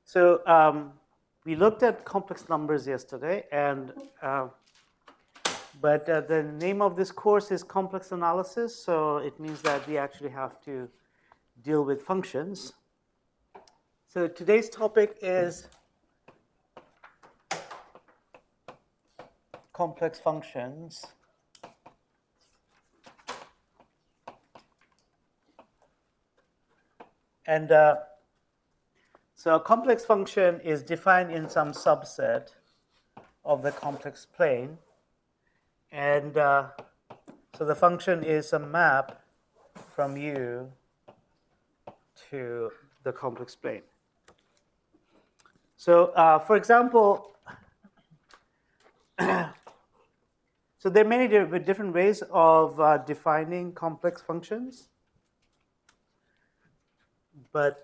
So we looked at complex numbers yesterday, and but the name of this course is complex analysis, so it means that we actually have to deal with functions. So today's topic is complex functions. And so a complex function is defined in some subset of the complex plane. And so the function is a map from U to the complex plane. So for example, so there are many different ways of defining complex functions. But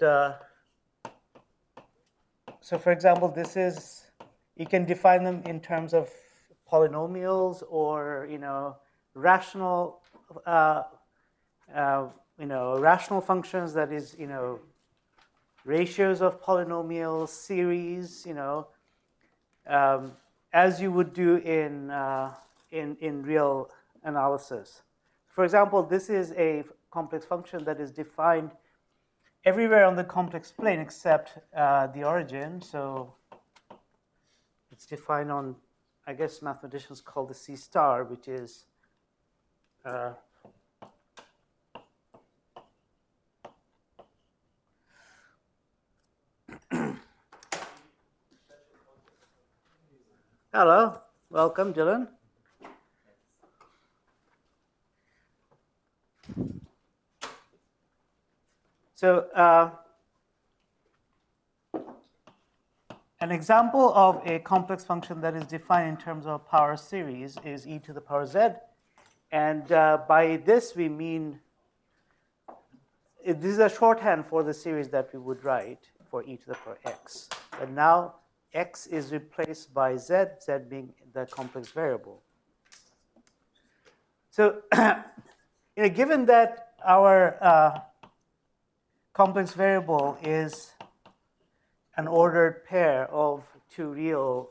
so for example, this is, you can define them in terms of polynomials or, rational, rational functions, that is, ratios of polynomials, series, as you would do in real analysis. For example, this is a complex function that is defined everywhere on the complex plane except the origin. So it's defined on, I guess mathematicians call the C star, which is hello, welcome, Dylan. So an example of a complex function that is defined in terms of power series is e to the power z. And by this we mean, this is a shorthand for the series that we would write for e to the power x. And now x is replaced by z, z being the complex variable. So given that our complex variable is an ordered pair of two real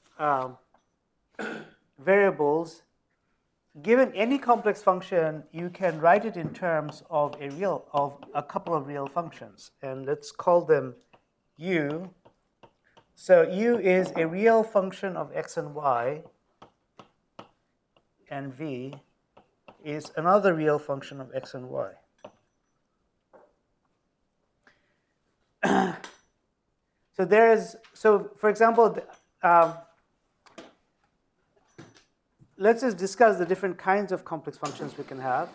variables, given any complex function, you can write it in terms of a couple of real functions, and let's call them u. So u is a real function of x and y, and v is another real function of x and y. So for example, let's just discuss the different kinds of complex functions we can have.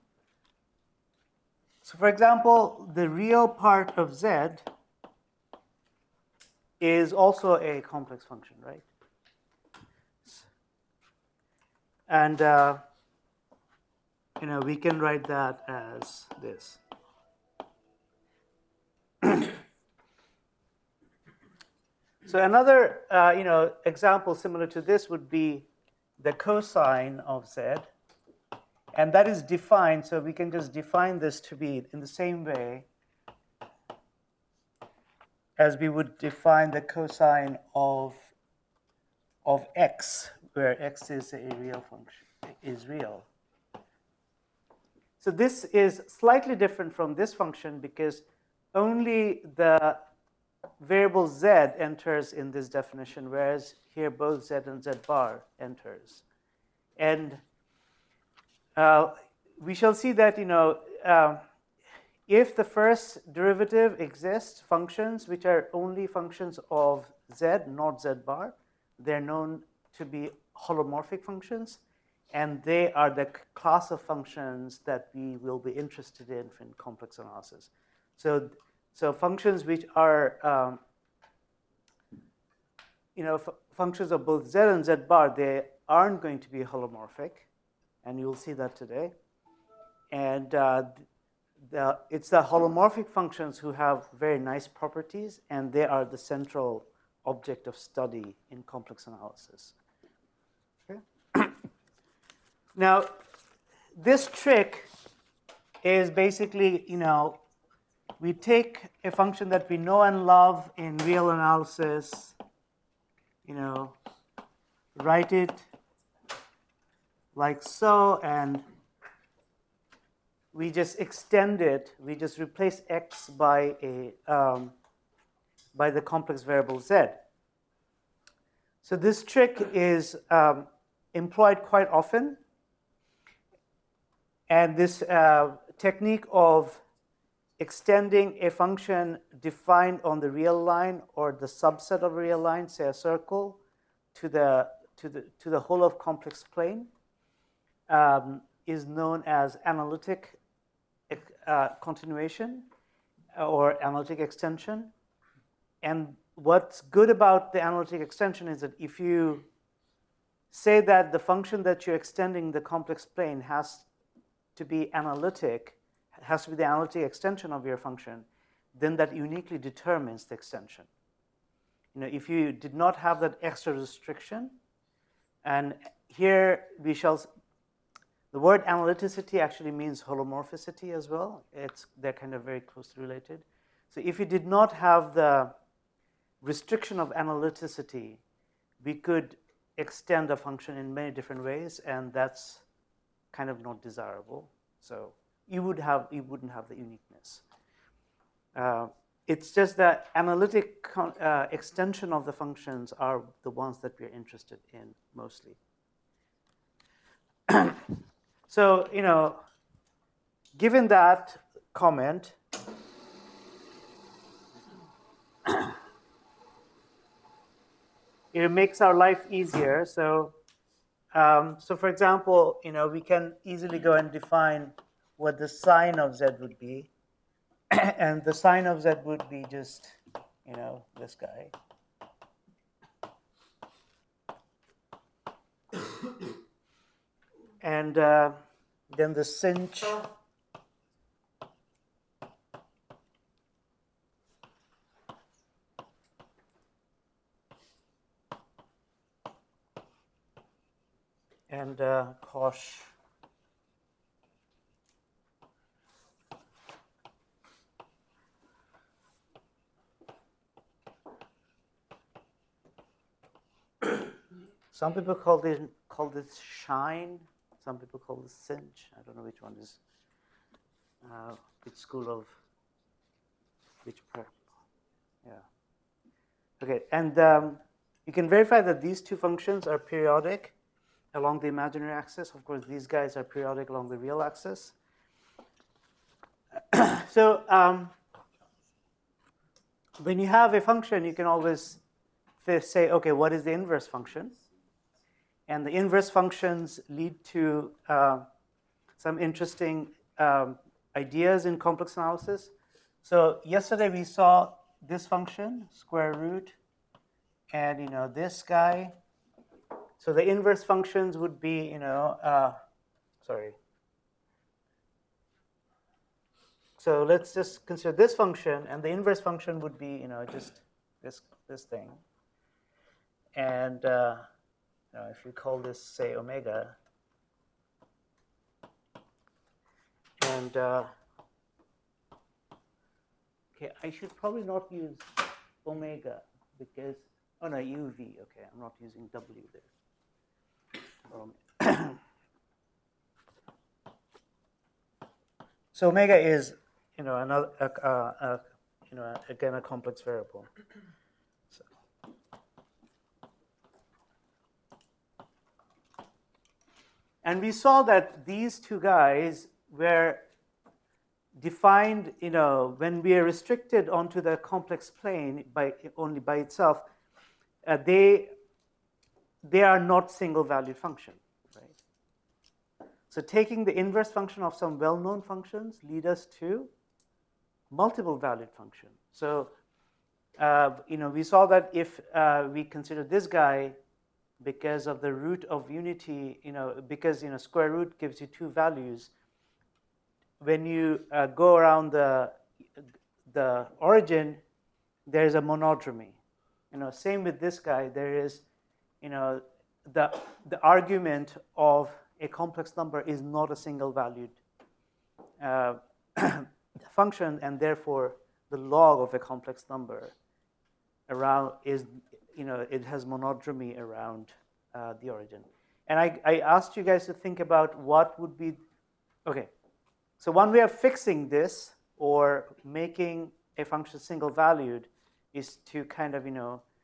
So for example, the real part of z is also a complex function, right? And we can write that as this. So another example similar to this would be the cosine of z, and that is defined, so we can just define this to be in the same way as we would define the cosine of x, where x is a real function, is real. So this is slightly different from this function because only the variable z enters in this definition, whereas here both z and z bar enters. And we shall see that if the first derivative exists, functions which are only functions of z, not z bar, they're known to be holomorphic functions, and they are the class of functions that we will be interested in complex analysis. So functions which are, functions of both z and z bar, they aren't going to be holomorphic, and you'll see that today. And it's the holomorphic functions who have very nice properties, and they are the central object of study in complex analysis. Okay? Now, this trick is basically, we take a function that we know and love in real analysis, write it like so, and we just extend it. We just replace x by by the complex variable z. So this trick is employed quite often, and this technique of extending a function defined on the real line or the subset of a real line, say a circle, to the whole of complex plane is known as analytic continuation or analytic extension. And what's good about the analytic extension is that if you say that the function that you're extending the complex plane has to be analytic, has to be the analytic extension of your function, then that uniquely determines the extension. If you did not have that extra restriction, and here we shall, the word analyticity actually means holomorphicity as well. They're kind of very closely related. So if you did not have the restriction of analyticity, we could extend a function in many different ways, and that's kind of not desirable. So you wouldn't have the uniqueness. It's just that analytic extension of the functions are the ones that we're interested in mostly. So, given that comment, it makes our life easier. So, for example, we can easily go and define what the sign of z would be, and the sign of z would be just, this guy. And then the sinh and cosh. Some people call this shine. Some people call this cinch. I don't know which one is which school of which part. Yeah. Okay, and you can verify that these two functions are periodic along the imaginary axis. Of course, these guys are periodic along the real axis. So when you have a function, you can always say, okay, what is the inverse function? And the inverse functions lead to some interesting ideas in complex analysis. So yesterday we saw this function, square root, and this guy. So the inverse functions would be, sorry. So let's just consider this function, and the inverse function would be, just this thing. And if you call this, say, omega, and okay, I should probably not use omega because, oh no, uv. Okay, I'm not using w there. So omega is, another, again, a complex variable. So. And we saw that these two guys were defined, when we are restricted onto the complex plane only by itself, they are not single-valued function, right? So taking the inverse function of some well-known functions lead us to multiple-valued function. So, we saw that if we consider this guy, because of the root of unity, because square root gives you two values. When you go around the origin, there is a monodromy. Same with this guy. There is, the argument of a complex number is not a single-valued function, and therefore the log of a complex number around is, it has monodromy around the origin. And I asked you guys to think about what would be, okay. So one way of fixing this or making a function single valued is to kind of,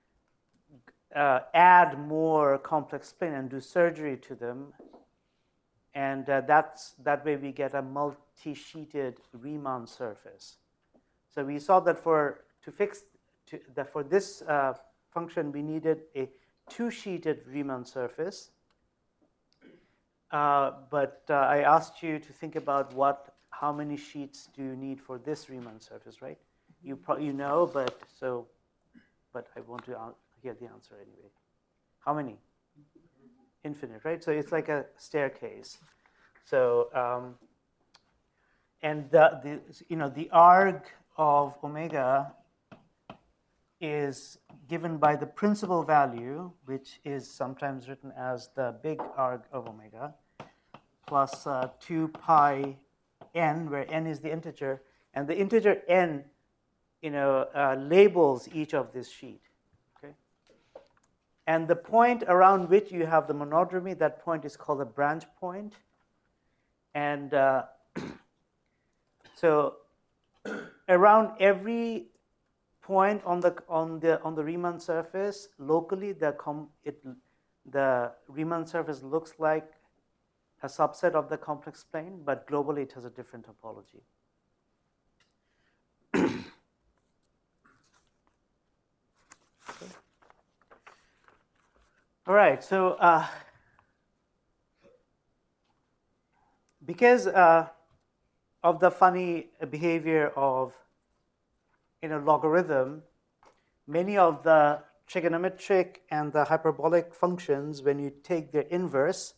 add more complex plane and do surgery to them. And that way we get a multi-sheeted Riemann surface. So we saw that for this function we needed a two-sheeted Riemann surface. But I asked you to think about how many sheets do you need for this Riemann surface, right? You know, but I want to hear the answer anyway. How many? Infinite, right? So it's like a staircase. So and the arg of omega is given by the principal value, which is sometimes written as the big arg of omega, plus 2 pi n, where n is the integer, and the integer n, labels each of this sheet. Okay, and the point around which you have the monodromy, that point is called a branch point, and so around every point on the Riemann surface, locally the Riemann surface looks like a subset of the complex plane, but globally it has a different topology. Okay. All right, so because of the funny behavior of logarithm, many of the trigonometric and the hyperbolic functions, when you take their inverse,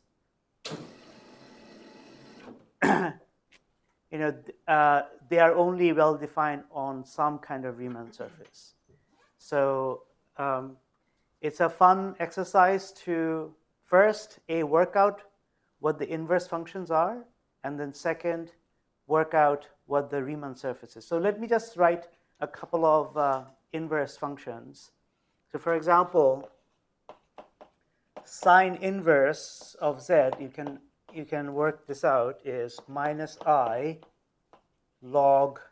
they are only well defined on some kind of Riemann surface. So it's a fun exercise to first work out what the inverse functions are, and then second, work out what the Riemann surface is. So let me just write a couple of inverse functions. So for example, sine inverse of z, you can work this out, is minus I log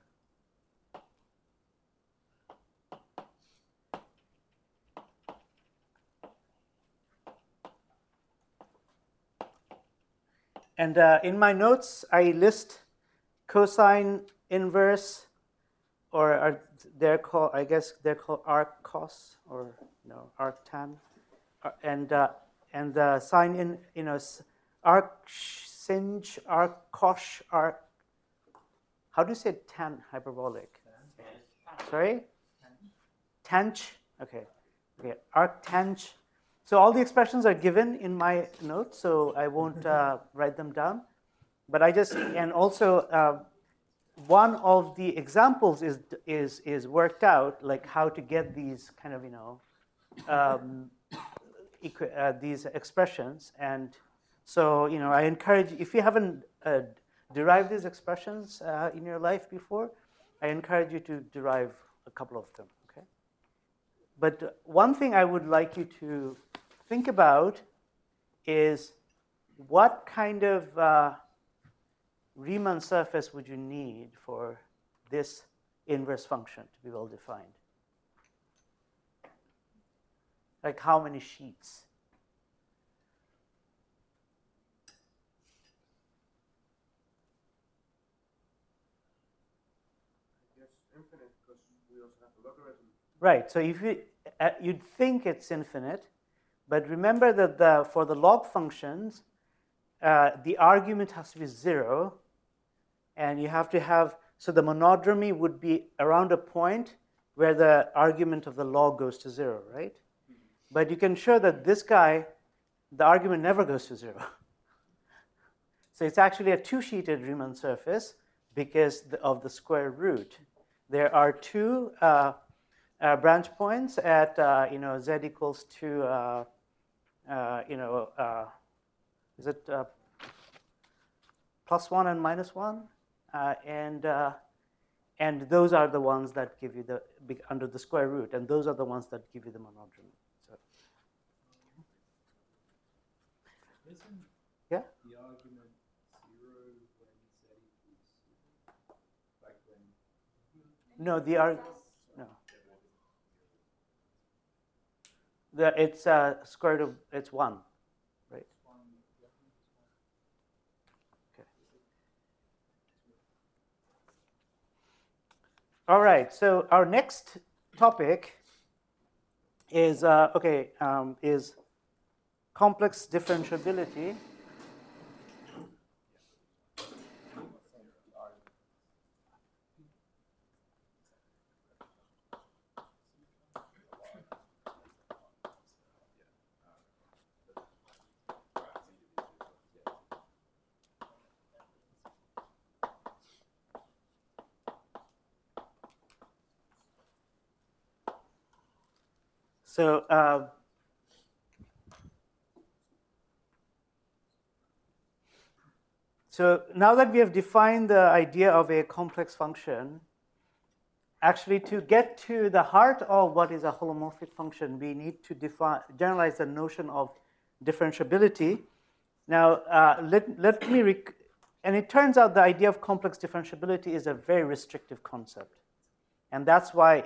and in my notes I list cosine inverse, or they're called, I guess they're called arc cos, or arc tan, and sine arc sinh, arc cosh, arc. How do you say tan hyperbolic? Sorry, tanh. Okay, arc tanh. So all the expressions are given in my notes, so I won't write them down. But and also. One of the examples is worked out, like how to get these kind of these expressions. And so I encourage, if you haven't derived these expressions in your life before, I encourage you to derive a couple of them. Okay. But one thing I would like you to think about is what kind of Riemann surface would you need for this inverse function to be well defined? Like how many sheets? I guess infinite, because we also have the logarithm. Right. So if you'd think it's infinite, but remember that for the log functions, the argument has to be 0. And you have to have, so the monodromy would be around a point where the argument of the log goes to 0, right? Mm-hmm. But you can show that this guy, the argument never goes to 0. So it's actually a two-sheeted Riemann surface because of the square root. There are two branch points at z equals to is it +1 and -1? And those are the ones that give you the under the square root, and those are the ones that give you the monodromy. So, Isn't yeah. the argument 0 when z equals 0? Like when No, no. It's square root of it's 1, right? Okay. All right. So our next topic is is complex differentiability. So so now that we have defined the idea of a complex function, actually to get to the heart of what is a holomorphic function, we need to generalize the notion of differentiability. Now, let me, and it turns out the idea of complex differentiability is a very restrictive concept. And that's why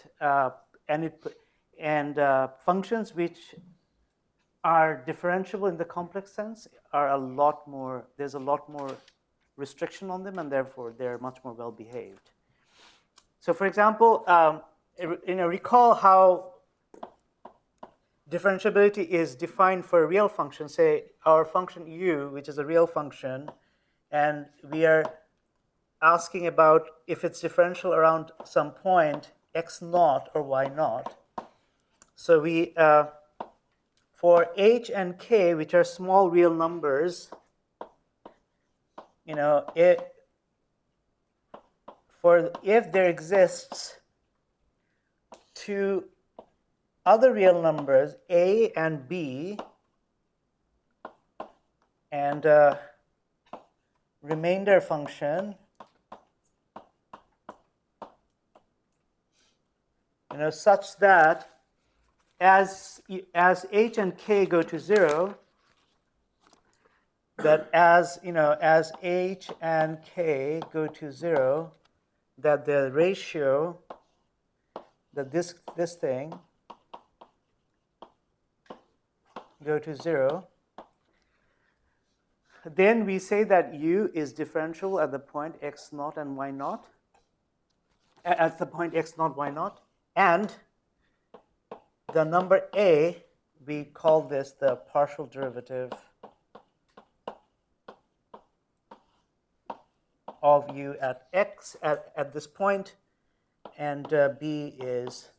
functions which are differentiable in the complex sense are there's a lot more restriction on them, and therefore they're much more well behaved. So for example, recall how differentiability is defined for a real function, say our function u, which is a real function, and we are asking about if it's differential around some point x naught or y naught. So we, for h and k, which are small real numbers, if there exists two other real numbers, a and b, and a remainder function, such that as h and k go to 0, that as h and k go to 0, that the ratio, that this thing go to 0, then we say that u is differential at the point x naught and y naught, at the point x naught, y naught, and the number a, we call this the partial derivative of u at x at this point, and b is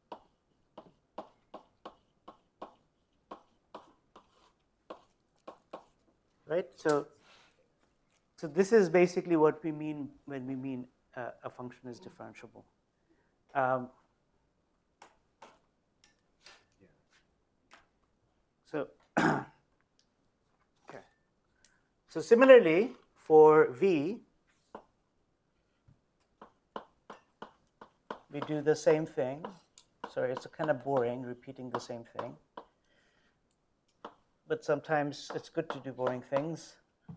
right. So this is basically what we mean when we mean a function is differentiable. So okay. So similarly for v, we do the same thing. Sorry, it's kind of boring repeating the same thing, but sometimes it's good to do boring things.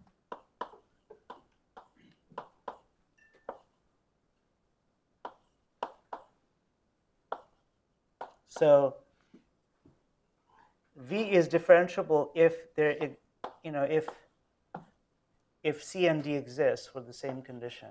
So v is differentiable if there, if c and d exists for the same condition.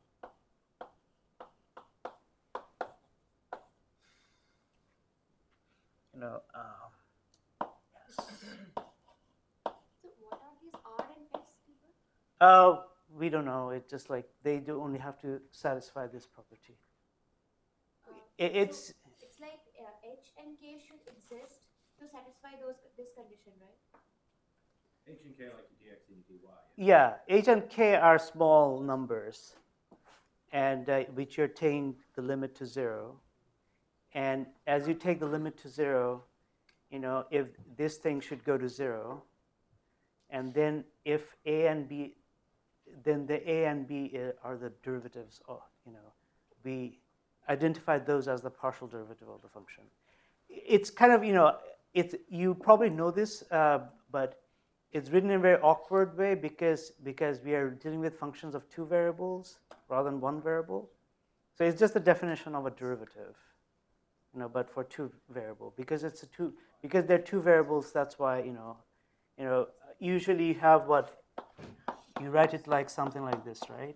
Yes. So what are these R and S people? We don't know. It's just like they do only have to satisfy this property. It's like H and K should exist to satisfy this condition, right? H and K like the dx and dy. Yeah, H and K are small numbers, and which you take the limit to 0. And as you take the limit to 0, if this thing should go to 0, and then if a and b, then the a and b are the derivatives of we identified those as the partial derivative of the function. It's kind of, you probably know this, but it's written in a very awkward way because we are dealing with functions of two variables rather than one variable. So it's just the definition of a derivative, but for two variable. Because they're two variables, that's why, usually you have you write it like something like this, right?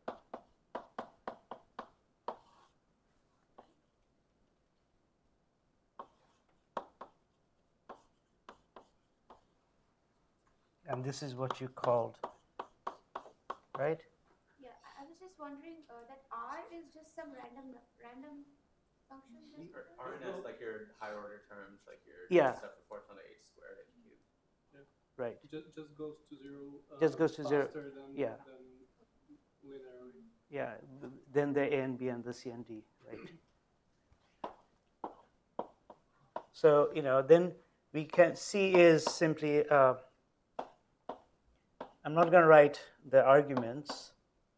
And this is what you called, right? Yeah, I was just wondering that R is just some random function. Rn is like your higher order terms, like your stuff proportional to h squared, h cubed. Right. Just goes to zero. Just goes to zero. Faster than linearly. Yeah. Then the A and B and the C and D, right? So then we can C is simply. I'm not going to write the arguments.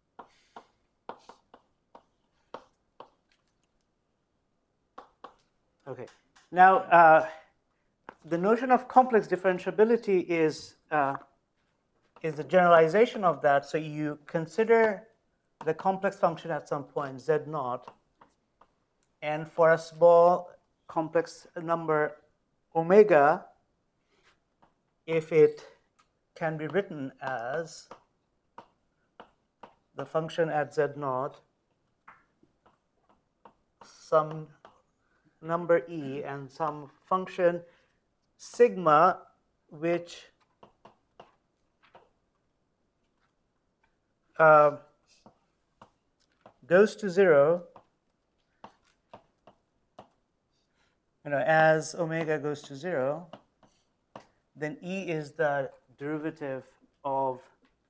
Okay. Now, the notion of complex differentiability is a generalization of that. So you consider the complex function at some point, z naught, and for a small complex number omega, if it can be written as the function at z naught, some number e and some function sigma which goes to 0 as omega goes to 0, then e is the derivative of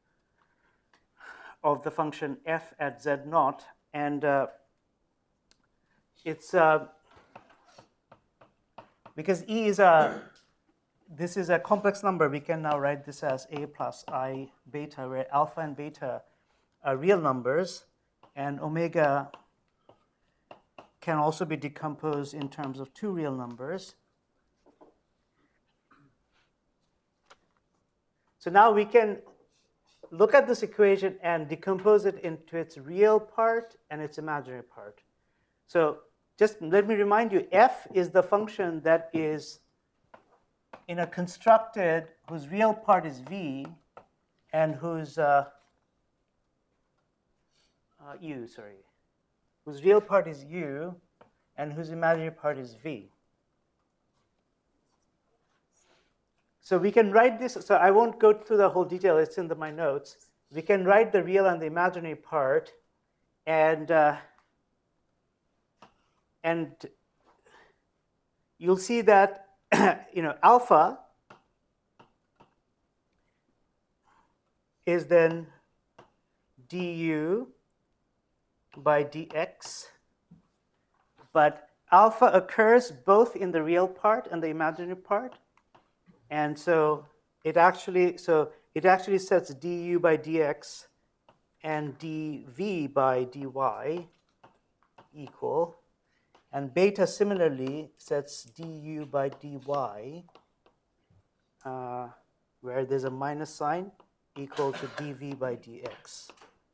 the function f at z naught, and it's because e is this is a complex number, we can now write this as a plus I beta, where alpha and beta are real numbers, and omega can also be decomposed in terms of two real numbers. So now we can look at this equation and decompose it into its real part and its imaginary part. So just let me remind you, f is the function that is in a constructed, whose real part is v, and whose whose real part is u, and whose imaginary part is v. So we can write this, so I won't go through the whole detail, it's in my notes. We can write the real and the imaginary part, and you'll see that alpha is then du by dx, but alpha occurs both in the real part and the imaginary part, and so it actually sets du by dx and dv by dy equal, and beta similarly sets du by dy, where there's a minus sign, equal to dv by dx.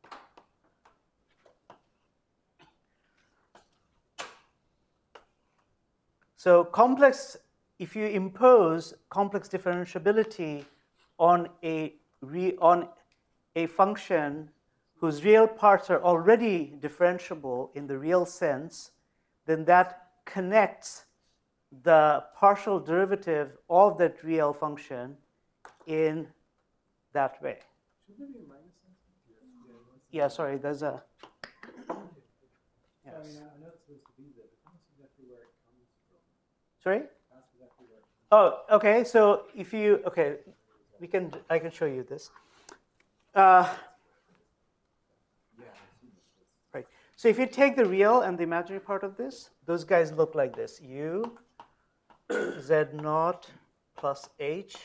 So complex, if you impose complex differentiability on a function whose real parts are already differentiable in the real sense, then that connects the partial derivative of that real function in that way. Should there be a minus sign? Yeah, sorry, there's a. Yes. I mean, I know it's supposed to be there, but that's exactly where it comes from. Sorry? That's exactly where it comes Oh, okay. So if you I can show you this. Right. So if you take the real and the imaginary part of this, those guys look like this: u z naught plus h,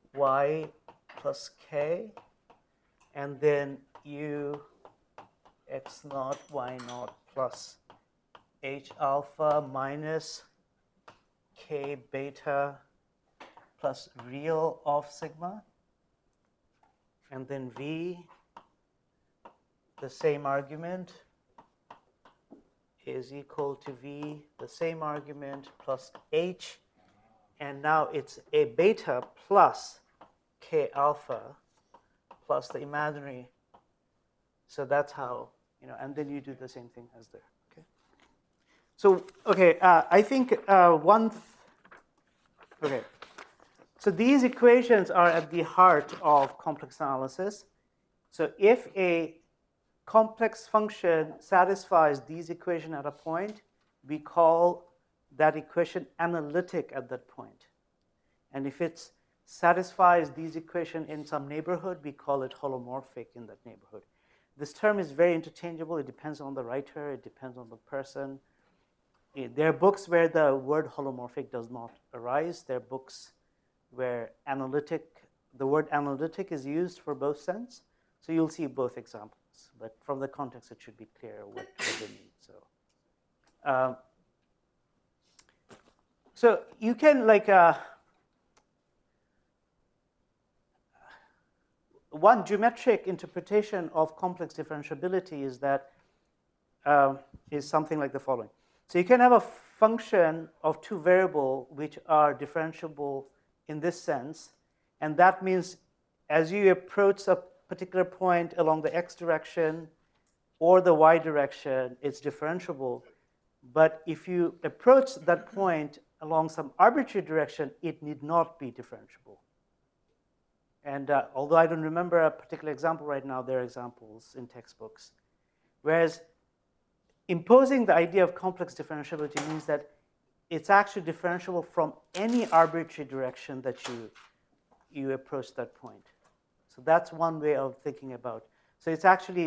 y plus k, and then u x naught y naught plus h alpha minus k beta plus real of sigma, and then v, the same argument, is equal to v, the same argument, plus h, and now it's a beta plus k alpha plus the imaginary. So that's how, and then you do the same thing as there. Okay. So, okay, I think okay. So these equations are at the heart of complex analysis. So if a complex function satisfies these equations at a point, we call that equation analytic at that point. And if it satisfies these equations in some neighborhood, we call it holomorphic in that neighborhood. This term is very interchangeable. It depends on the writer. It depends on the person. There are books where the word holomorphic does not arise. There are books where the word analytic is used for both sense. So you'll see both examples. But from the context, it should be clear what they mean. So you can one geometric interpretation of complex differentiability is that is something like the following. So you can have a function of two variables which are differentiable in this sense, and that means as you approach a particular point along the x direction or the y direction, it's differentiable. But if you approach that point along some arbitrary direction, it need not be differentiable. And although I don't remember a particular example right now, there are examples in textbooks. Whereas imposing the idea of complex differentiability means that it's actually differentiable from any arbitrary direction that you approach that point. So that's one way of thinking about. So it actually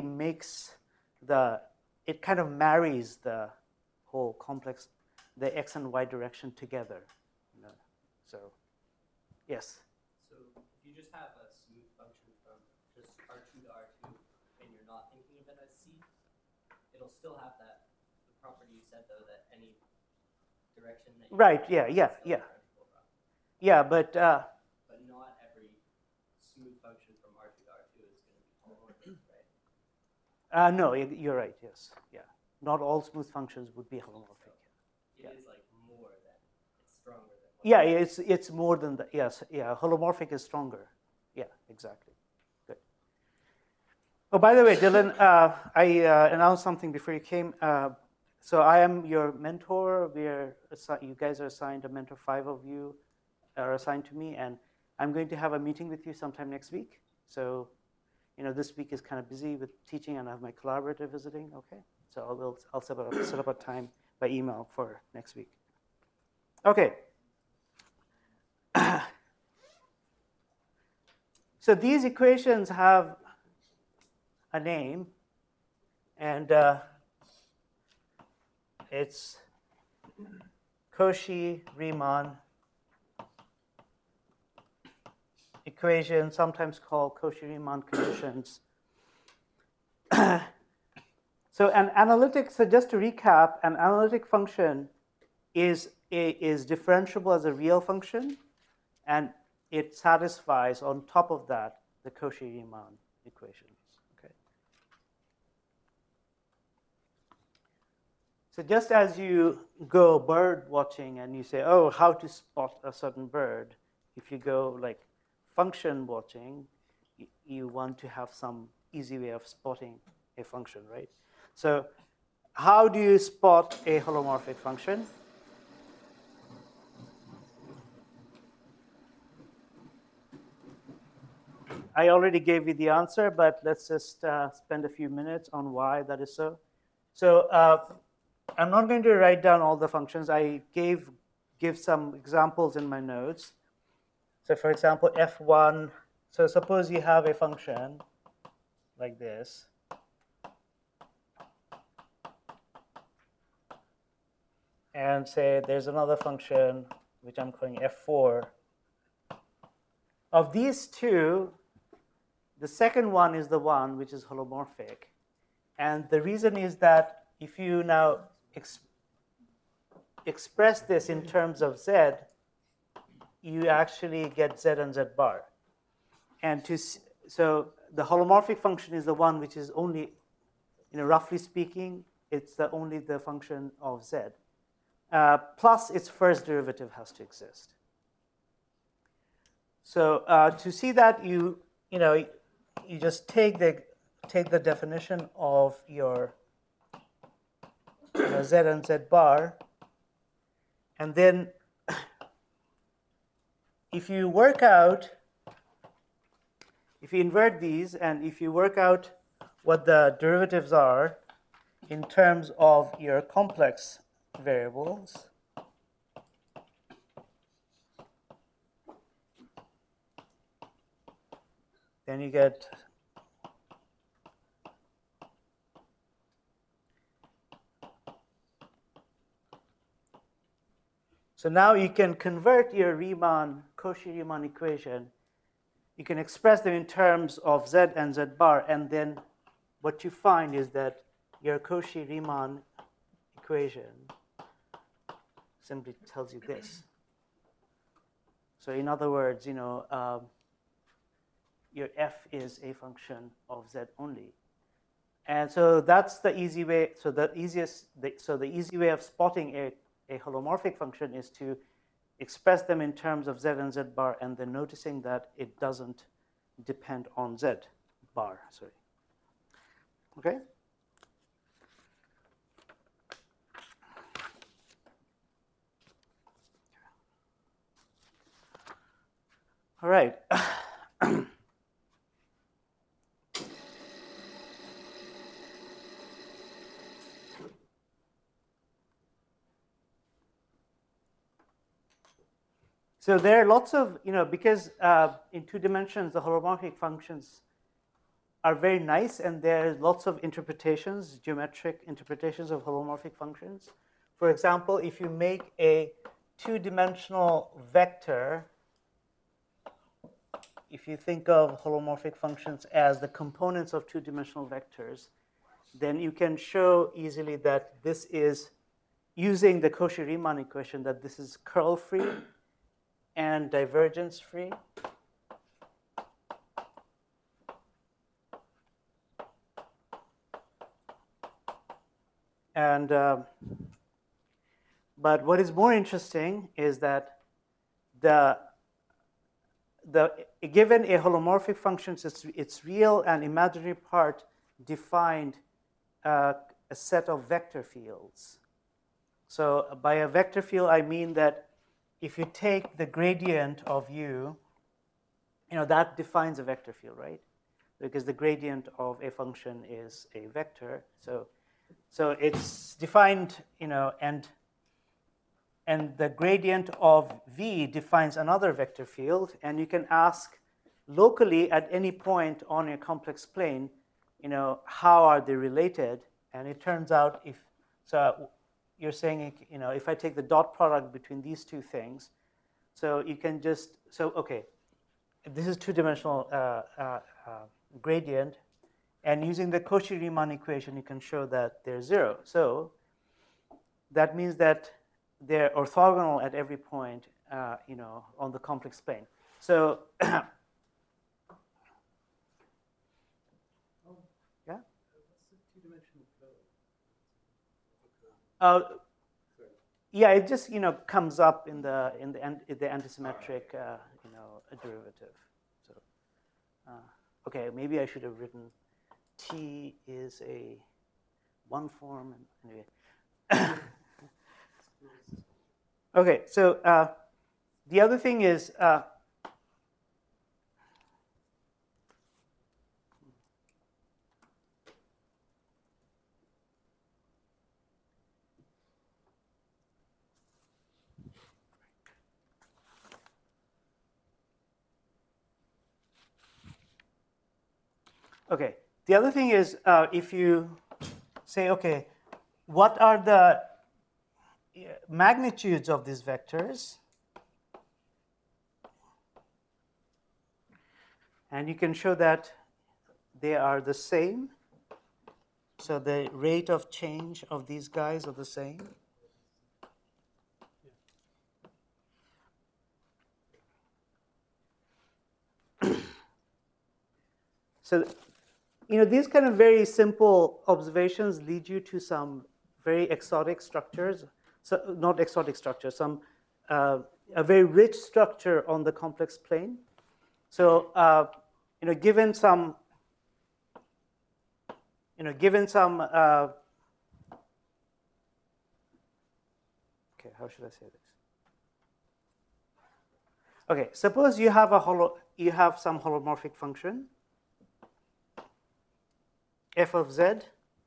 it kind of marries the whole complex, the x and y direction together. So, yes? So if you just have a smooth function from just R2 to R2 and you're not thinking of it as C, it'll still have the property you said, though, that any direction that you right, yeah. Yeah, but not every smooth function from R2 to R2 is going to be holomorphic, right? no, you're right, yes. Yeah. Not all smooth functions would be holomorphic. It is like more than, it's stronger than. Yeah, it's more than that. Yes, yeah. Holomorphic is stronger. Yeah, exactly. Good. Oh, by the way, Dylan, I announced something before you came. So I am your mentor. You guys are assigned a mentor. 5 of you are assigned to me, and I'm going to have a meeting with you sometime next week. So, this week is kind of busy with teaching, and I have my collaborator visiting. Okay, so I'll set up a time by email for next week. Okay. So these equations have a name, and it's Cauchy-Riemann equation, sometimes called Cauchy-Riemann conditions. So just to recap, an analytic function is differentiable as a real function, and it satisfies on top of that the Cauchy-Riemann equations. Okay. So just as you go bird watching and you say, oh, how to spot a certain bird, if you go like function watching, you want to have some easy way of spotting a function, right? So how do you spot a holomorphic function? I already gave you the answer, but let's just spend a few minutes on why that is so. So I'm not going to write down all the functions. I give some examples in my notes. So for example, f1, so suppose you have a function like this. And say there's another function which I'm calling f4. Of these two, the second one is the one which is holomorphic. And the reason is that if you now express this in terms of z, you actually get z and z bar. And so the holomorphic function is the one which is only, roughly speaking, it's only the function of z. Plus its first derivative has to exist. So to see that, you just take the definition of your z and z bar, and then if you invert these, and if you work out what the derivatives are in terms of your complex variables, then you get so now you can convert your Cauchy-Riemann equation. You can express them in terms of z and z bar, and then what you find is that your Cauchy-Riemann equation simply tells you this. So in other words, your f is a function of z only. And so that's the easy way. So the easy way of spotting a holomorphic function is to express them in terms of z and z bar, and then noticing that it doesn't depend on z bar. Sorry. Okay. All right. So there are lots of, because in 2 dimensions, the holomorphic functions are very nice, and there are lots of interpretations, geometric interpretations of holomorphic functions. For example, if you make a 2-dimensional vector, if you think of holomorphic functions as the components of 2-dimensional vectors, then you can show easily that this is, using the Cauchy-Riemann equation, that this is curl-free and divergence-free. And but what is more interesting is that given a holomorphic function, its real and imaginary part defined a set of vector fields. So by a vector field, I mean that if you take the gradient of u, that defines a vector field, right? Because the gradient of a function is a vector. So it's defined, and the gradient of v defines another vector field, and you can ask locally at any point on a complex plane, how are they related? And it turns out you're saying, if I take the dot product between these 2 things, so you can just, okay, this is 2-dimensional gradient, and using the Cauchy-Riemann equation, you can show that they're 0. So that means that they're orthogonal at every point, on the complex plane. So, yeah? What's the 2-dimensional curve? Yeah, it just comes up in the antisymmetric derivative. So, okay, maybe I should have written T is a one form. Anyway. Okay, so the other thing is okay. The other thing is if you say, okay, what are the magnitudes of these vectors? And you can show that they are the same. So the rate of change of these guys are the same. So, these kind of very simple observations lead you to some very exotic structures. So, not exotic structures, a very rich structure on the complex plane. So, given some, okay, how should I say this? Okay, suppose you have some holomorphic function, f of z.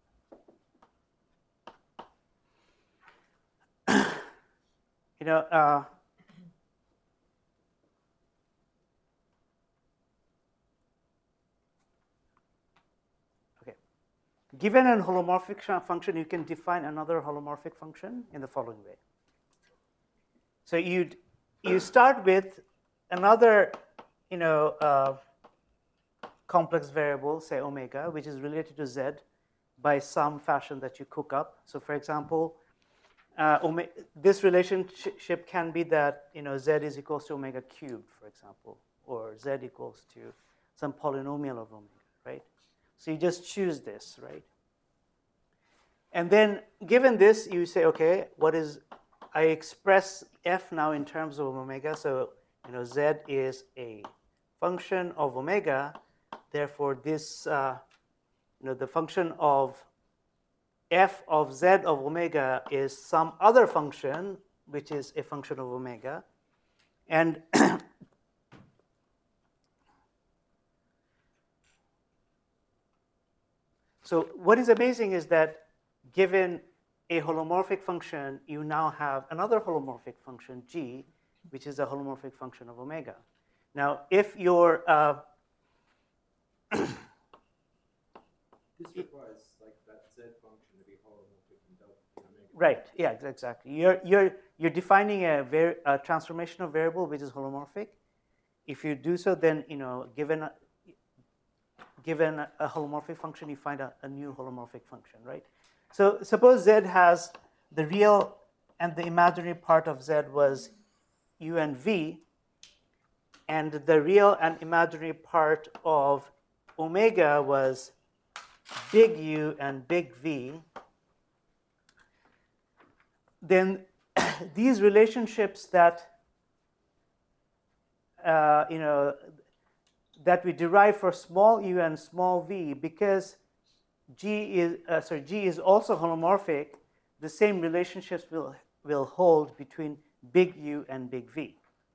Okay. Given a holomorphic function, you can define another holomorphic function in the following way. So you start with another, complex variable, say omega, which is related to z by some fashion that you cook up. So, for example, this relationship can be that z is equals to omega cubed, for example, or z equals to some polynomial of omega, right? So you just choose this, right? And then, given this, you say, okay, I express f now in terms of omega. So z is a function of omega. Therefore, this the function of f of z of omega is some other function, which is a function of omega. And so what is amazing is that given a holomorphic function, you now have another holomorphic function, g, which is a holomorphic function of omega. Now, if your this requires like that z function to be holomorphic in omega. Right. Yeah. Exactly. You're defining a transformational variable which is holomorphic. If you do so, then given a holomorphic function, you find a new holomorphic function, right? So suppose z has the real and the imaginary part of z was u and v, and the real and imaginary part of omega was big U and big V. Then these relationships that that we derive for small u and small v, because G is also holomorphic, the same relationships will hold between big U and big V.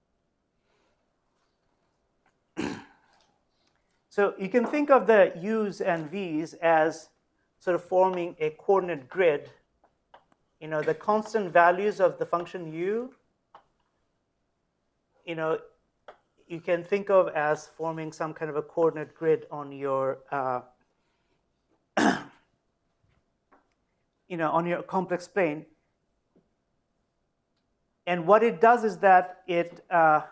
So you can think of the U's and V's as sort of forming a coordinate grid. The constant values of the function U, you can think of as forming some kind of a coordinate grid on your on your complex plane. And what it does is that the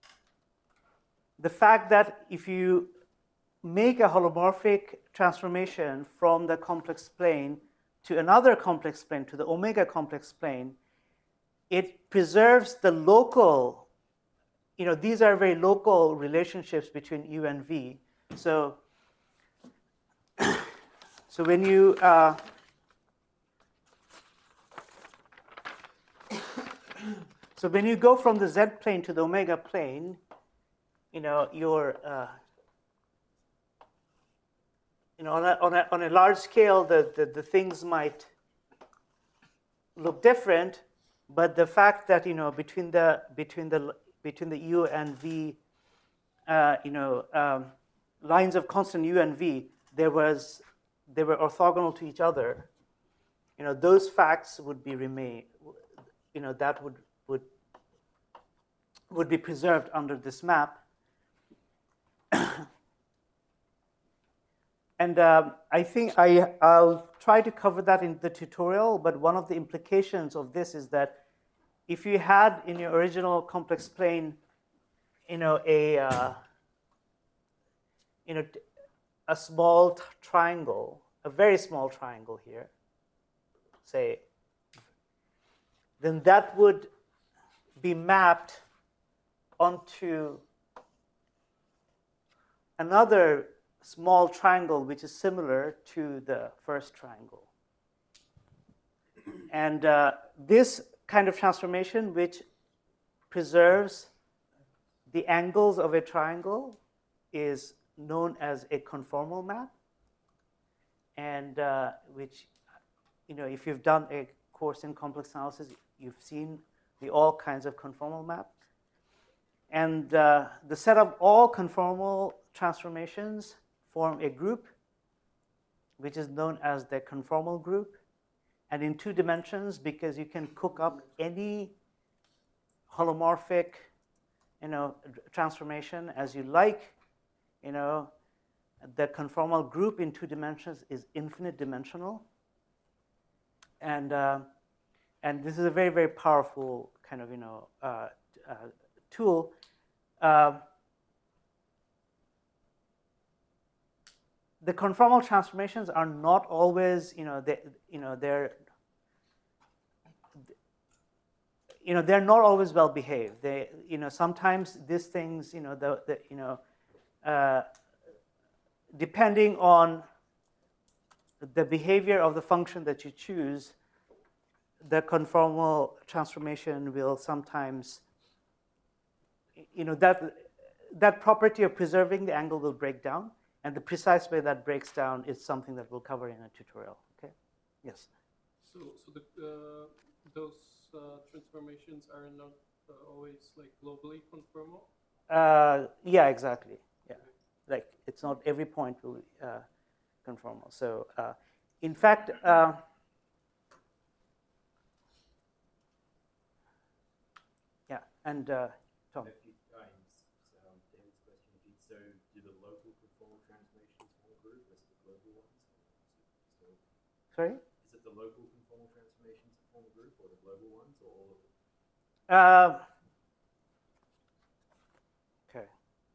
fact that if you make a holomorphic transformation from the complex plane to another complex plane, to the omega complex plane, it preserves the local, these are very local relationships between U and V. So when you when you go from the z plane to the omega plane, you're on a large scale, the things might look different, but the fact that between the U and V, lines of constant U and V, they were orthogonal to each other. Those facts would be that would be preserved under this map. And I think I'll try to cover that in the tutorial, but one of the implications of this is that if you had in your original complex plane, a small triangle, a very small triangle here, say, then that would be mapped onto another small triangle which is similar to the first triangle. And this kind of transformation, which preserves the angles of a triangle, is known as a conformal map, and which, if you've done a course in complex analysis, you've seen all kinds of conformal maps. And the set of all conformal transformations form a group, which is known as the conformal group. And in 2 dimensions, because you can cook up any holomorphic, transformation as you like, the conformal group in 2 dimensions is infinite dimensional. And this is a very, very powerful kind of, tool. The conformal transformations are not always, they're not always well behaved. They, sometimes these things, depending on the behavior of the function that you choose, the conformal transformation will sometimes, that property of preserving the angle will break down, and the precise way that breaks down is something that we'll cover in a tutorial. Okay? Yes. So those transformations are not always like globally conformal? Yeah, exactly. Yeah, like it's not every point will be conformal. So, in fact, yeah, and Tom. A few times, David's question, so do the local conformal transformations form a group, or is it the global ones? Sorry? Is it the local conformal transformations that form a group, or the global ones, or all of them? Okay.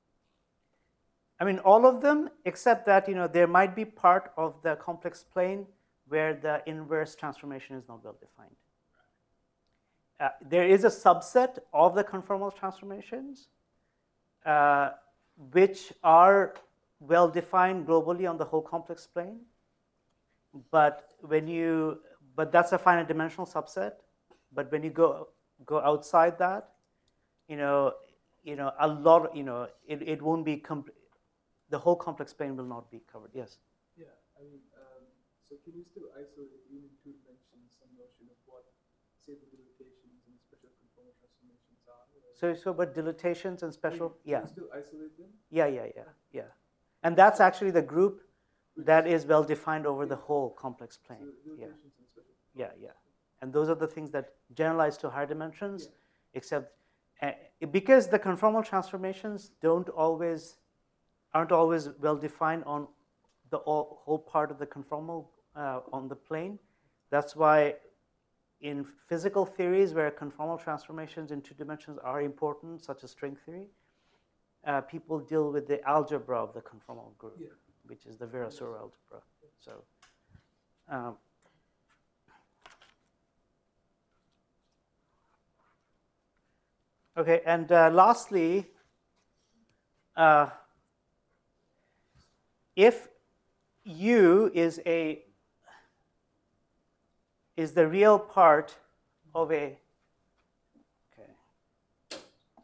I mean, all of them, except that there might be part of the complex plane where the inverse transformation is not well defined. There is a subset of the conformal transformations which are well defined globally on the whole complex plane, but that's a finite dimensional subset. But when you go outside that, a lot, it won't be the whole complex plane will not be covered. Yes. Yeah, I mean, so can you still isolate even in 2 dimensions some notion of what, say, the dilatations and special conformal transformations are? So but dilatations and special, Can you still isolate them? Yeah. And that's actually the group that is well defined over the whole complex plane. So dilatations and special. Yeah. And those are the things that generalize to higher dimensions, except because the conformal transformations aren't always well defined on the whole part of the conformal on the plane. That's why in physical theories where conformal transformations in 2 dimensions are important, such as string theory, people deal with the algebra of the conformal group, which is the Virasoro algebra. So. Okay, and lastly, if U is the real part of a, okay,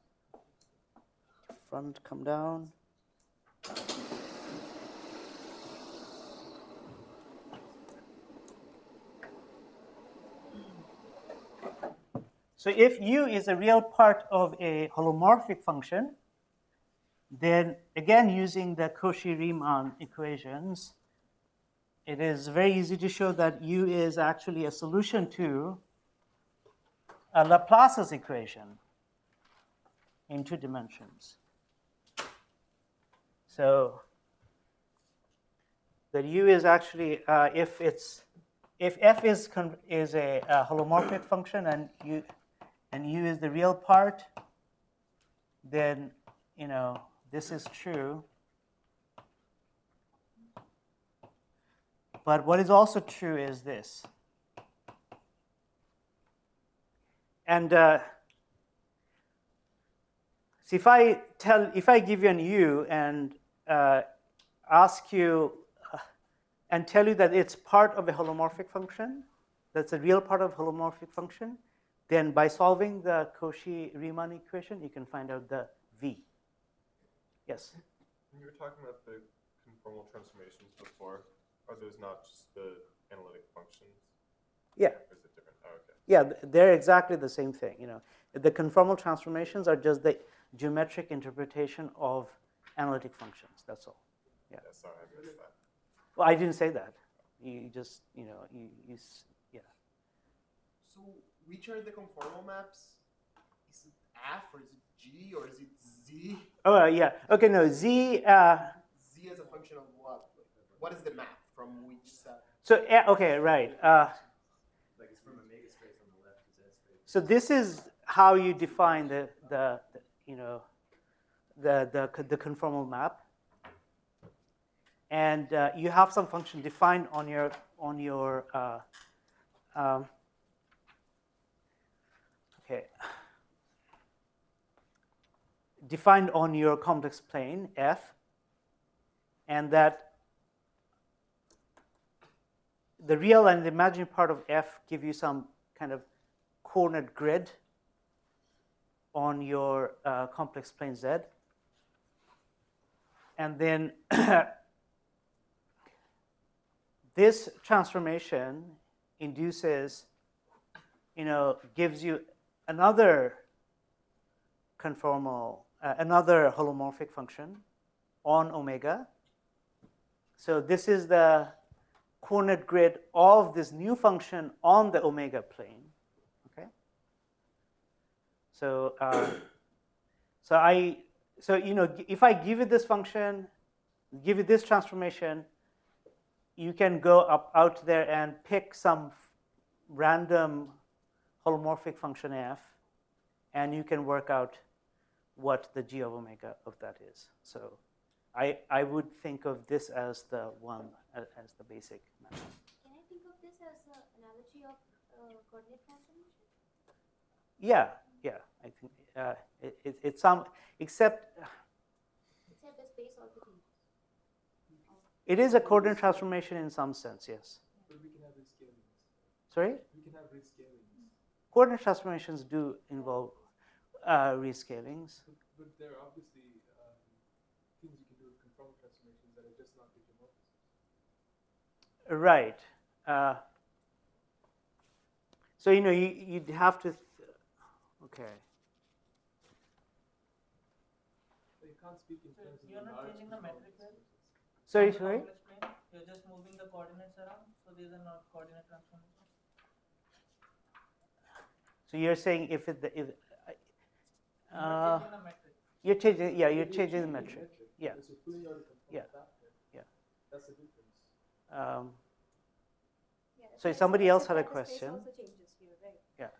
front come down. So if U is a real part of a holomorphic function, then again using the Cauchy-Riemann equations, it is very easy to show that U is actually a solution to Laplace's equation in 2 dimensions. So that U is actually if F is a holomorphic function and U is the real part, then this is true. But what is also true is this. And so if I give you an U and ask you and tell you that it's part of a holomorphic function, that's a real part of holomorphic function, then by solving the Cauchy-Riemann equation, you can find out the V. Yes? When you were talking about the conformal transformations before, are those not just the analytic functions? Yeah. Or is it different? Oh, okay. Yeah, they're exactly the same thing. You know, the conformal transformations are just the geometric interpretation of analytic functions. That's all. Yeah. Yeah, sorry, I missed that. Well, I didn't say that. You just, you know, yeah. So which are the conformal maps? Is it F or is it G or is it Z? Oh, yeah. Okay, no, Z. Z as a function of what? What is the map from which set? So, okay, right. Like it's from omega space on the left to Z space. So this is how you define the you know, the conformal map. And you have some function defined on your okay, defined on your complex plane F, and that the real and the imaginary part of F give you some kind of coordinate grid on your complex plane Z, and then this transformation induces, you know, gives you another conformal, another holomorphic function on omega. So this is the coordinate grid of this new function on the omega plane. Okay. So so you know, if I give you this function, give you this transformation, you can go out there and pick some random holomorphic function f, and you can work out what the g of omega of that is. So I would think of this as the one, as the basic method. Can I think of this as an analogy of coordinate transformation? Yeah, I think it's some, except Except the space also changes. it is a coordinate transformation in some sense, yes. But we can have rescalings. Sorry? We can have rescalings. Coordinate transformations do involve rescalings. But there are obviously things you can do with conformal transformations that are just not diffeomorphisms. Right. So, you know, you'd have to, okay. But you can't speak in terms of You're not large changing the conformal metric value? transformations. Sorry, On the sorry? complex plane, you're just moving the coordinates around, so these are not coordinate transformations. So you're saying if it, You're not changing the metric. you're changing, yeah, you're If changing the metric. Yeah. Because you're pulling out a conformal Yeah. factor. Yeah. That's the difference. Um, Yeah, that's So why I somebody suggested else had a that the space question. also changes here, right?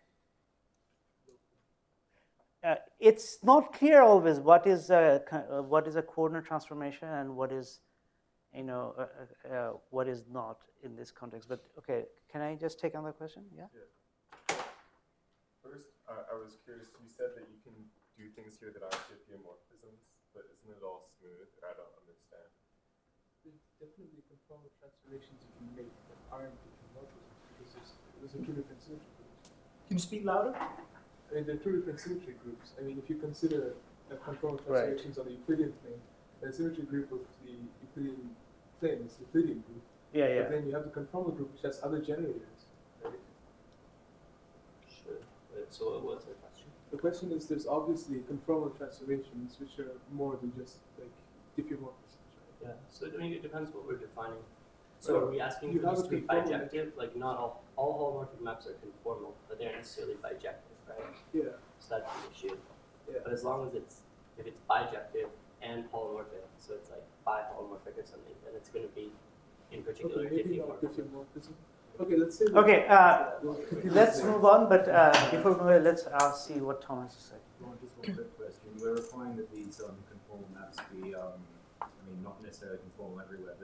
it's not clear always what is a coordinate transformation and what is, you know, what is not in this context. But okay, can I just take another question? Yeah. First, I was curious, you said that you can do things here that aren't diffeomorphisms, but isn't it all smooth? I don't understand. There's definitely conformal transformations you can make that aren't diffeomorphisms because those are two different symmetry groups. Can you speak louder? I mean, they're two different symmetry groups. I mean, if you consider conformal transformations on the Euclidean plane, the symmetry group of the Euclidean plane is the Euclidean group. Yeah, But then you have the conformal group which has other generators. Right? Sure. So what was the question? The question is, there's obviously conformal transformations which are more than just like diffeomorphisms. Right? Yeah. So I mean, it depends what we're defining. So are we asking You for have this a to be conformal bijective? Like not all holomorphic maps are conformal, but they're necessarily bijective, right? Yeah. So that's the issue. Yeah. But as long as if it's bijective and polymorphic, so it's like biholomorphic or something, then it's going to be in particular Okay, maybe not diffeomorphic. diffeomorphism. Okay, let's say. Okay, let's move on. But before we move, let's see what Tom has to say. Just one quick question. We're applying that these conformal maps be, I mean, not necessarily conformal everywhere, but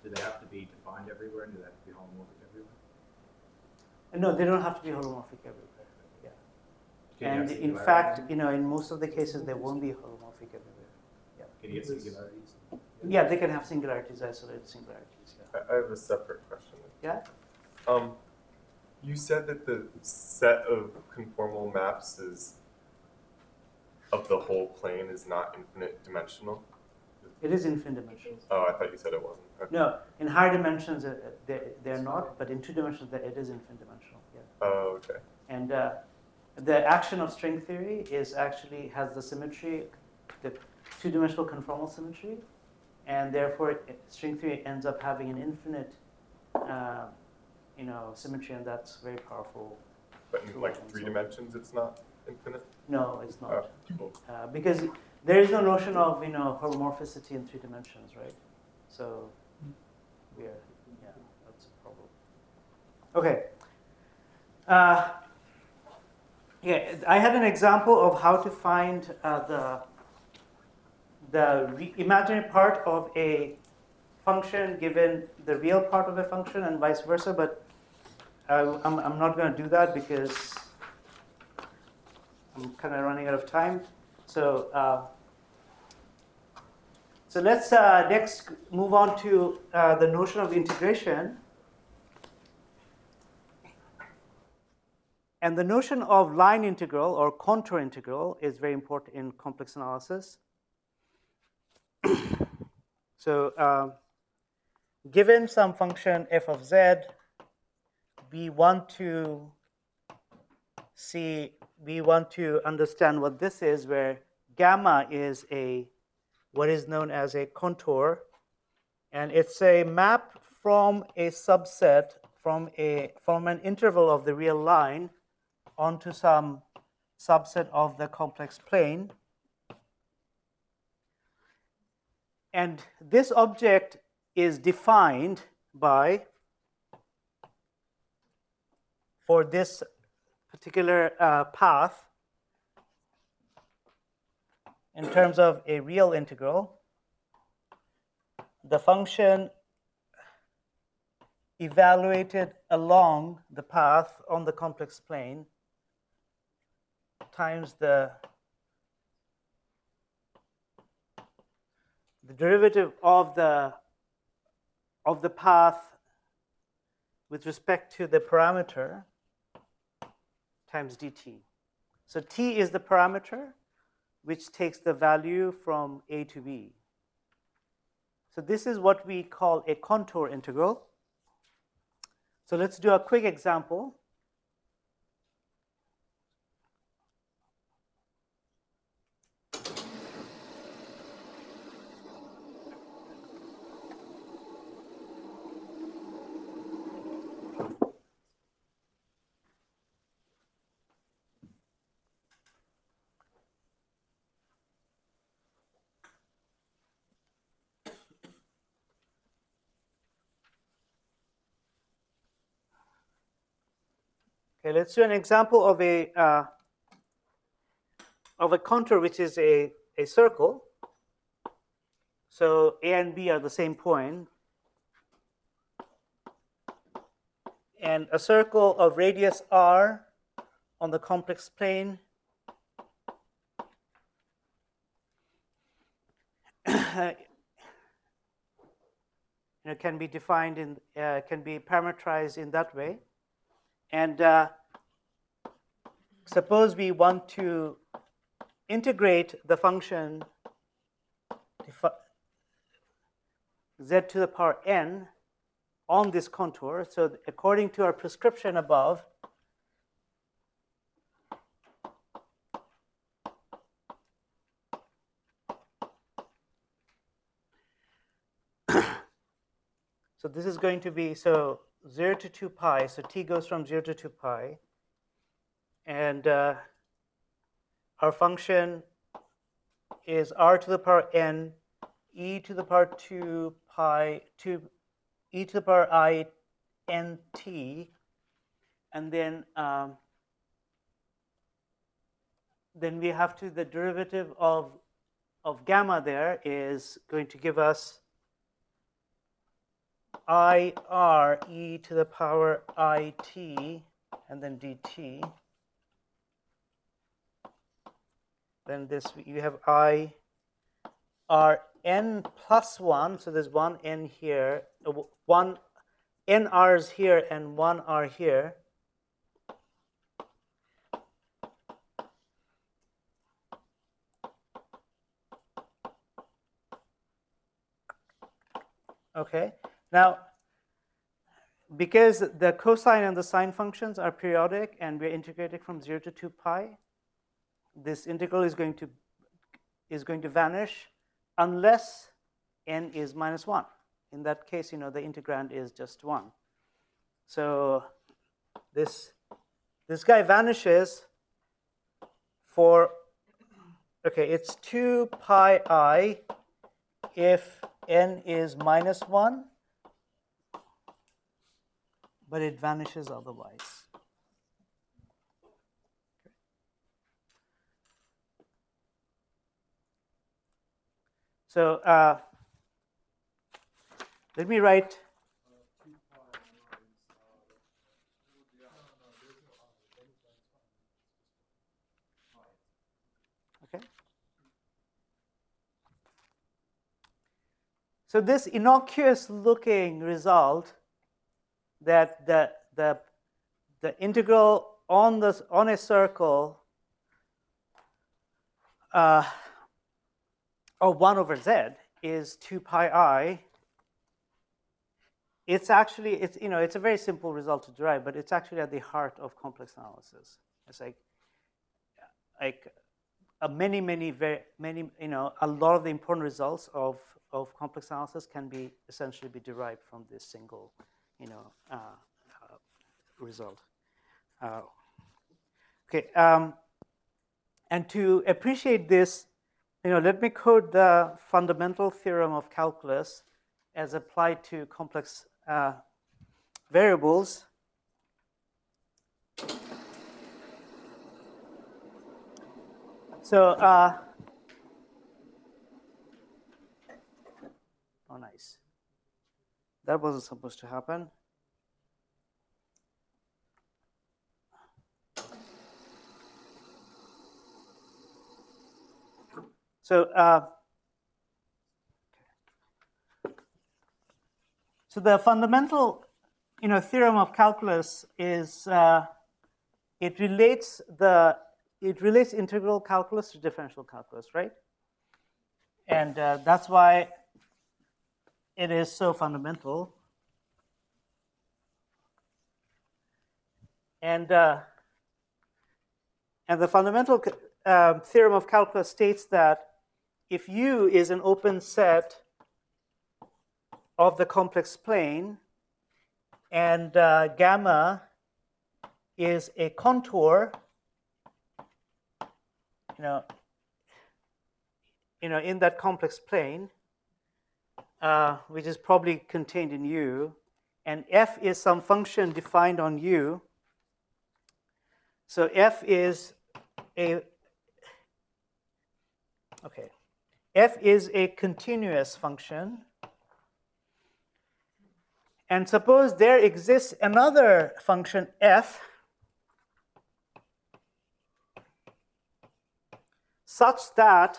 Do they have to be defined everywhere, and do they have to be holomorphic everywhere? No, they don't have to be holomorphic everywhere. Yeah. Can you And have in singularities? fact, in most of the cases, they won't be holomorphic everywhere. Can you get singularities? Yeah, they can have singularities, isolated singularities. Yeah. I have a separate question. Yeah. You said that the set of conformal maps of the whole plane is not infinite dimensional. It is infinite dimensional. Oh, I thought you said it wasn't. Okay. No, in higher dimensions, they're not, but in 2 dimensions, it is infinite dimensional. Yeah. Oh, okay. And the action of string theory has the symmetry, the 2-dimensional conformal symmetry, and therefore string theory ends up having an infinite, symmetry, and that's very powerful. But in like 3 dimensions, it's not infinite? No, it's not. Oh, cool. Because there is no notion of holomorphicity in 3 dimensions, right? So that's a problem. Okay. I had an example of how to find the imaginary part of a function given the real part of a function and vice versa, but I'm not going to do that because I'm kind of running out of time. So let's next move on to the notion of integration. And the notion of line integral or contour integral is very important in complex analysis. So given some function f of z, we want to understand what this is, where gamma is what is known as a contour, and it's a map from a subset from an interval of the real line onto some subset of the complex plane. And this object is defined by, for this particular path, in terms of a real integral, the function evaluated along the path on the complex plane times the derivative of the path with respect to the parameter times dt. So t is the parameter which takes the value from a to b. So this is what we call a contour integral. So let's do a quick example. Okay, let's do an example of a contour which is a circle. So A and B are the same point, and a circle of radius r on the complex plane can be defined can be parameterized in that way. And suppose we want to integrate the function z to the power n on this contour. So according to our prescription above, so this is going to be 0 to 2 pi, so t goes from 0 to 2 pi, and our function is r to the power n e to the power 2 pi to e to the power I n t, and then we have the derivative of gamma there is going to give us IR e to the power IT and then dt. Then this, you have I R n plus 1, so there's one n here, one n r's here and one r here. Okay, now because the cosine and the sine functions are periodic and we're integrating from 0 to 2 pi, this integral is going to vanish unless n is minus 1. In that case, the integrand is just 1. So this guy vanishes for, okay, it's 2 pi I if n is minus 1, but it vanishes otherwise. So let me write. Okay. So this innocuous looking result that the integral on a circle of 1 over z is 2 pi I. It's actually, it's a very simple result to derive, but it's actually at the heart of complex analysis. It's like a lot of the important results of complex analysis can be essentially be derived from this single, result. Okay, and to appreciate this, let me code the fundamental theorem of calculus as applied to complex variables. So, oh, nice. That wasn't supposed to happen. So, so the fundamental, theorem of calculus is it relates integral calculus to differential calculus, right? And that's why it is so fundamental. And the fundamental theorem of calculus states that if U is an open set of the complex plane and gamma is a contour, in that complex plane, which is probably contained in U, and f is some function defined on U. So f is a continuous function. And suppose there exists another function f such that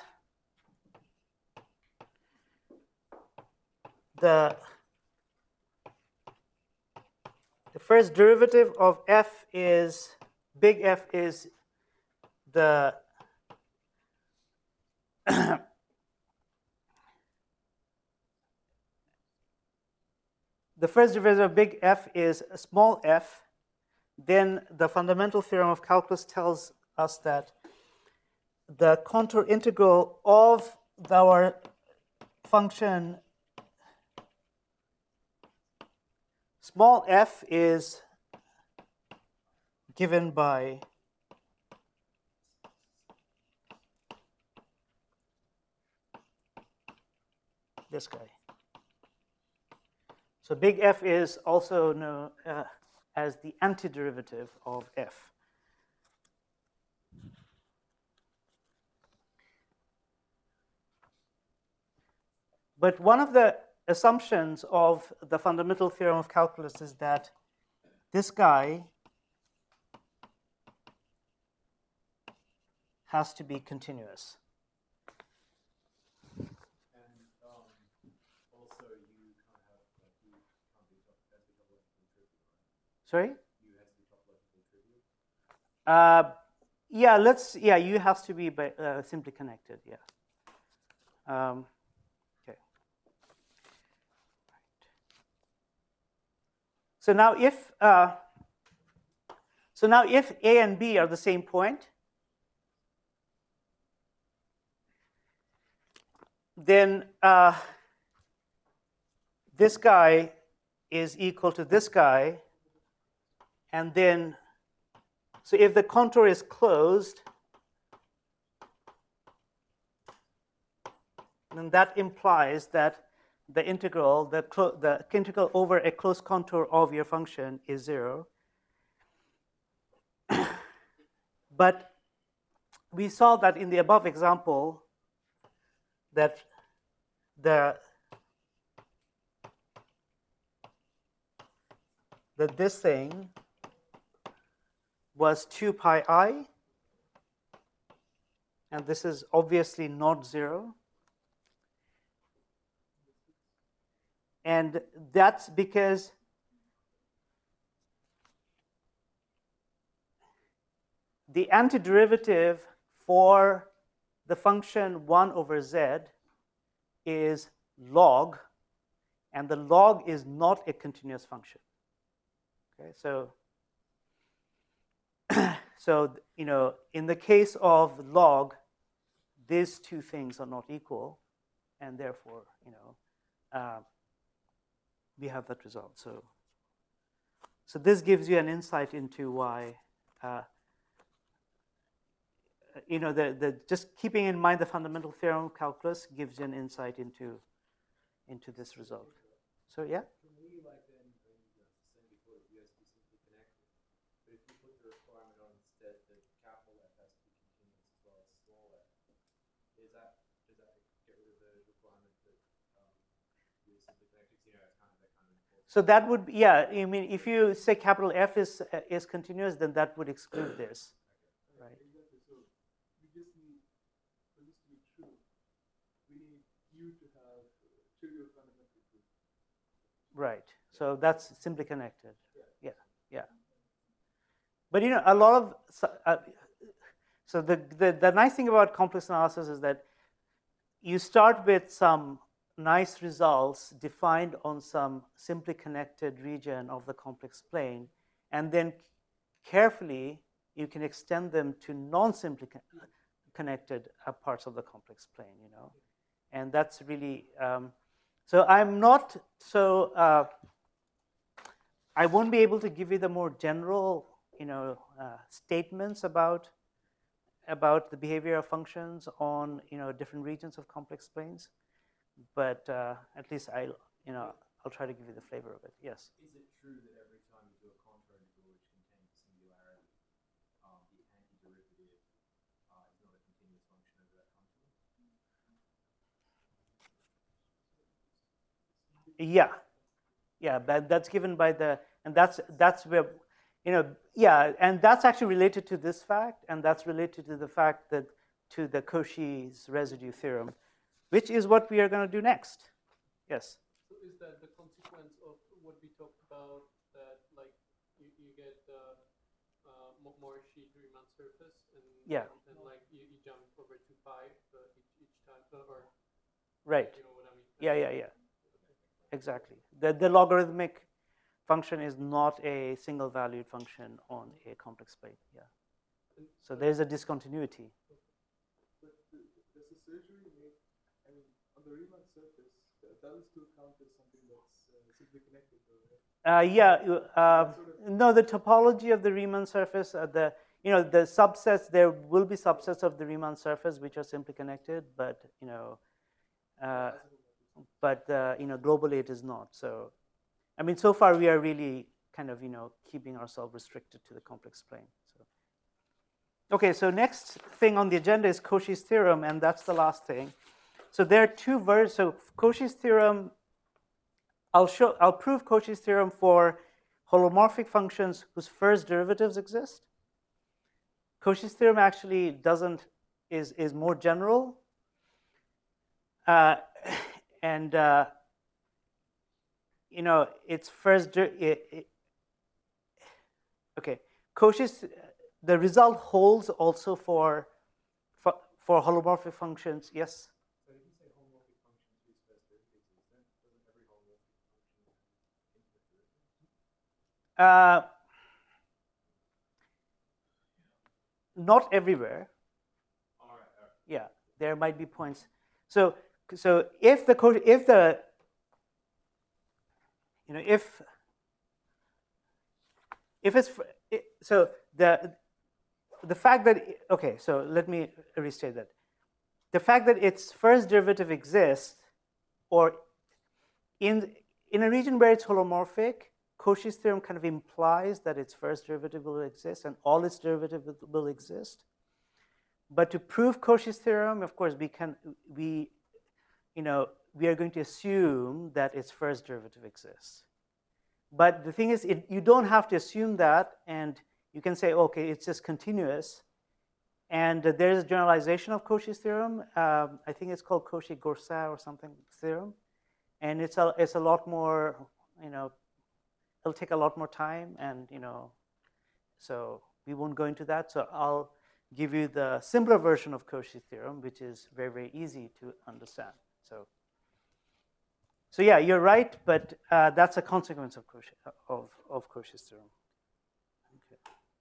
the first derivative of f is, big F is the the first derivative of big F is a small f, then the fundamental theorem of calculus tells us that the contour integral of our function small f is given by this guy. So big F is also known as the antiderivative of f. But one of the assumptions of the fundamental theorem of calculus is that this guy has to be continuous. And also you can't have you can't be topologically trivial, right? Sorry? U has to be topologically trivial. Yeah, U has to be simply connected. Yeah. Okay. So now if A and B are the same point, then this guy is equal to this guy, and then, so if the contour is closed, then that implies that the integral over a closed contour of your function is 0. But we saw that in the above example that this thing was 2 pi I, and this is obviously not 0. And that's because the antiderivative for the function 1 over z is log, and the log is not a continuous function. Okay, so in the case of log, these two things are not equal, and therefore, we have that result. So this gives you an insight into why, just keeping in mind the fundamental theorem of calculus gives you an insight into this result. So yeah. Can we then saying before that U has to be simply connected, but if you put the requirement on instead that capital F has to be continuous as well as small f, does that get rid of the requirement that U is simply connected? It's kind of that kind of important. So that would, yeah, I mean, if you say capital F is continuous, then that would exclude this, right? Exactly. So we just need, for this to be true, we need U to have trivial fundamental proof. Right. So that's simply connected. Yeah. But a lot of so the nice thing about complex analysis is that you start with some nice results defined on some simply connected region of the complex plane, and then carefully you can extend them to non-simply connected parts of the complex plane, and that's really so I'm not so I won't be able to give you the more general statements about the behavior of functions on different regions of complex planes, but at least I'll try to give you the flavor of it. Yes. Is it true that every time you do a contour integral which contains singularity, the antiderivative is not a continuous function over that contour? Yeah, but that's given by and that's where, and that's actually related to this fact, and that's related to the fact that to the Cauchy's residue theorem, which is what we are going to do next. Yes. So is that the consequence of what we talked about, that like you get more sheet Riemann surface, and like you jump over 2 pi each time, or right? You know what I mean? Yeah. Exactly. The logarithmic function is not a single valued function on a complex plane. Yeah. So there's a discontinuity. But does the surgery make, on the Riemann surface, that will still count as something that's simply connected, right? No, the topology of the Riemann surface, the subsets, there will be subsets of the Riemann surface which are simply connected, but globally it is not. So, so far we are really kind of keeping ourselves restricted to the complex plane. So, okay, so next thing on the agenda is Cauchy's theorem, and that's the last thing. So there are two versions. So Cauchy's theorem I'll prove Cauchy's theorem for holomorphic functions whose first derivatives exist. Cauchy's theorem actually is more general, and its first okay. Cauchy's the result holds also for holomorphic functions. Yes. So if you say homomorphic functions whose first derivatives exist, then doesn't every homomorphic function have infinite derivatives? Not everywhere. All right. Yeah, there might be points. So if the fact that, okay, so let me restate that. The fact that its first derivative exists, or in a region where it's holomorphic, Cauchy's theorem kind of implies that its first derivative will exist and all its derivatives will exist. But to prove Cauchy's theorem, of course, we are going to assume that its first derivative exists. But the thing is, you don't have to assume that, and you can say, okay, it's just continuous. And there's a generalization of Cauchy's theorem. I think it's called Cauchy-Goursat or something theorem, and it's a lot more, it'll take a lot more time, and so we won't go into that. So I'll give you the simpler version of Cauchy's theorem, which is very, very easy to understand. So yeah, you're right, but that's a consequence of Cauchy's theorem. Okay.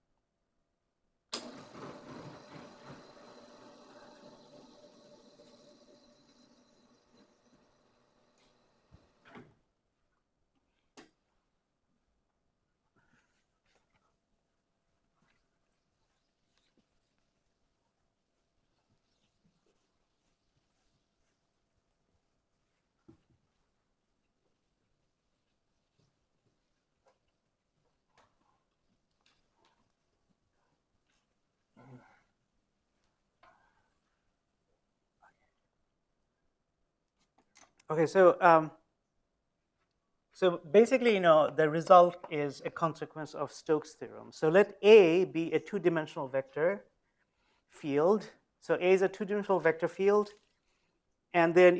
Okay, so basically, the result is a consequence of Stokes' theorem. So let A be a two-dimensional vector field. So A is a two-dimensional vector field, and then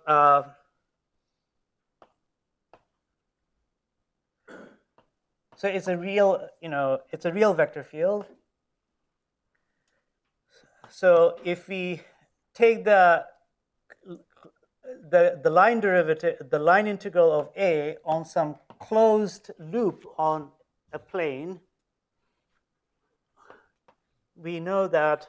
so it's a real vector field. So if we take the line derivative, the line integral of A on some closed loop on a plane, we know that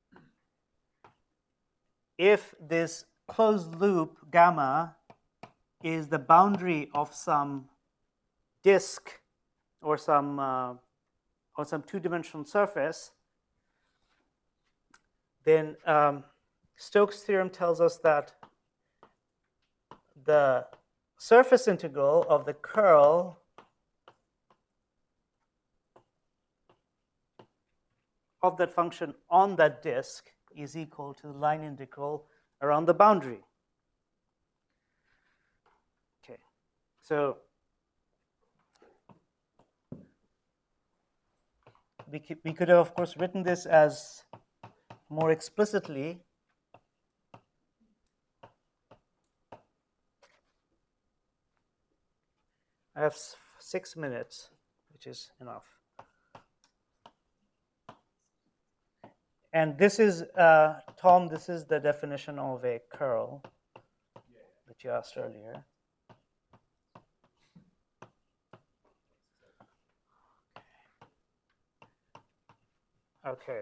if this closed loop gamma is the boundary of some disk or some two-dimensional surface, then Stokes' theorem tells us that the surface integral of the curl of that function on that disk is equal to the line integral around the boundary. Okay, so we could have, of course, written this as more explicitly. I have 6 minutes, which is enough. And this is, Tom, this is the definition of a curl that you asked earlier. Okay.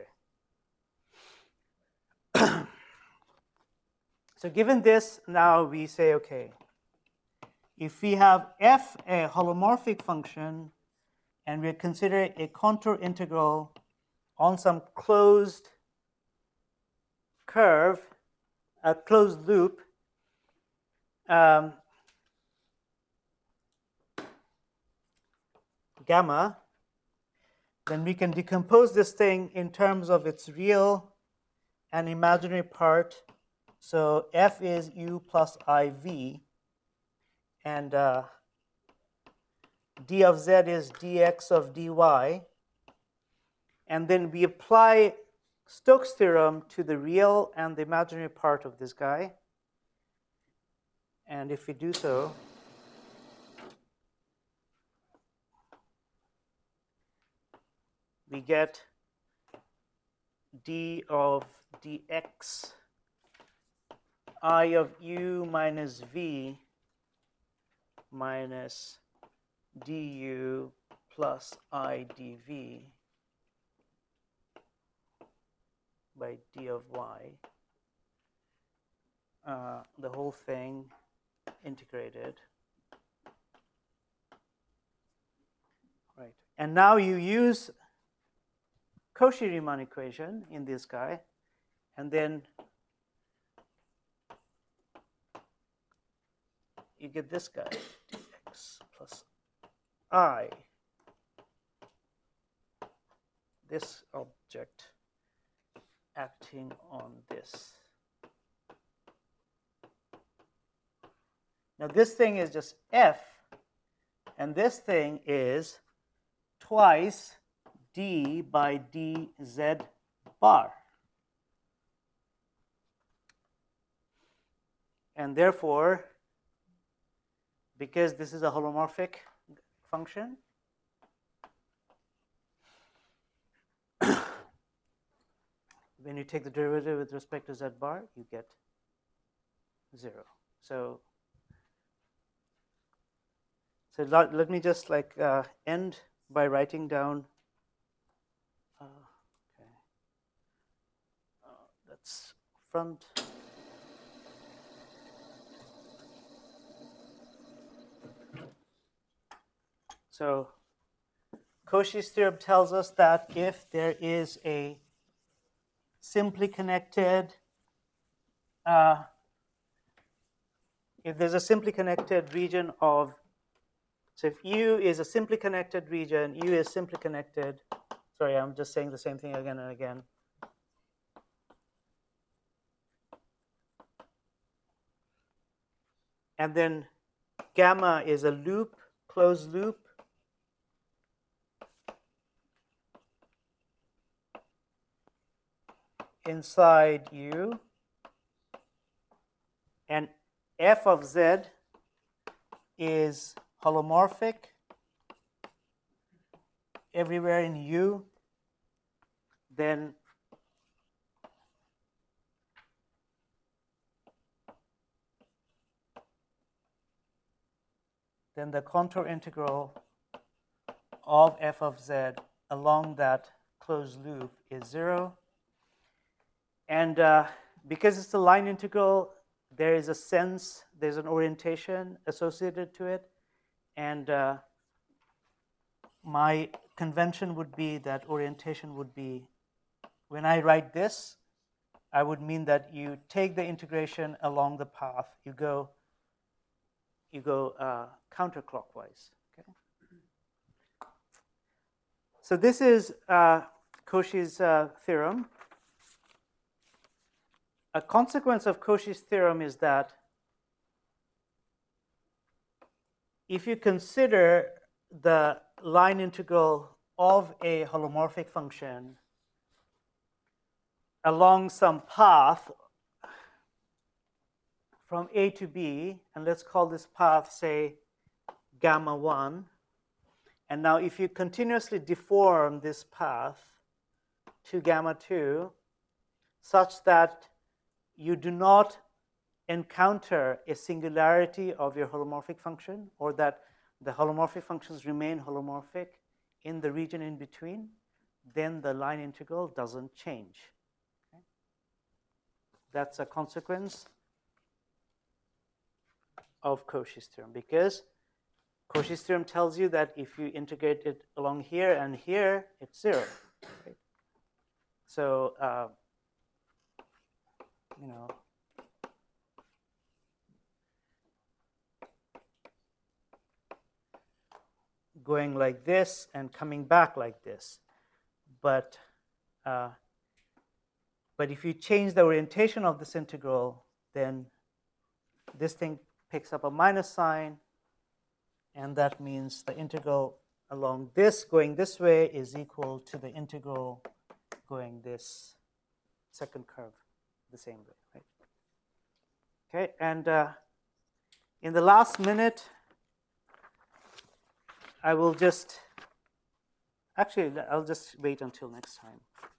So given this, now we say, okay, if we have f a holomorphic function and we consider a contour integral on some closed curve, a closed loop, gamma, then we can decompose this thing in terms of its real and imaginary part. So f is u plus iv, and d of z is dx of dy, and then we apply Stokes' theorem to the real and the imaginary part of this guy. And if we do so, we get d of dx I of u minus v minus du plus I dv by d of y, the whole thing integrated. Right. And now you use Cauchy-Riemann equation in this guy, and then you get this guy, dx plus I, this object acting on this. Now this thing is just f, and this thing is twice d by dz bar. And therefore, because this is a holomorphic function, when you take the derivative with respect to z bar, you get 0. So let me just like end by writing down. Okay, that's front. So Cauchy's theorem tells us that if there is a simply connected, if there's a simply connected region of, so if U is a simply connected region, U is simply connected, sorry, I'm just saying the same thing again and again. And then gamma is a loop, closed loop. Inside U, and f of z is holomorphic everywhere in U, then the contour integral of f of z along that closed loop is 0. And because it's a line integral, there is a sense, there's an orientation associated to it. And my convention would be that orientation would be, when I write this, I would mean that you take the integration along the path. You go counterclockwise. Okay? So this is Cauchy's theorem. A consequence of Cauchy's theorem is that if you consider the line integral of a holomorphic function along some path from A to B, and let's call this path, say, gamma 1, and now if you continuously deform this path to gamma 2 such that you do not encounter a singularity of your holomorphic function, or that the holomorphic functions remain holomorphic in the region in between, then the line integral doesn't change. Okay? That's a consequence of Cauchy's theorem, because Cauchy's theorem tells you that if you integrate it along here and here, it's 0. Okay? So you know, going like this and coming back like this. But if you change the orientation of this integral, then this thing picks up a minus sign, and that means the integral along this going this way is equal to the integral going this second curve the same way, right? Okay, and in the last minute, I will just, actually, I'll just wait until next time.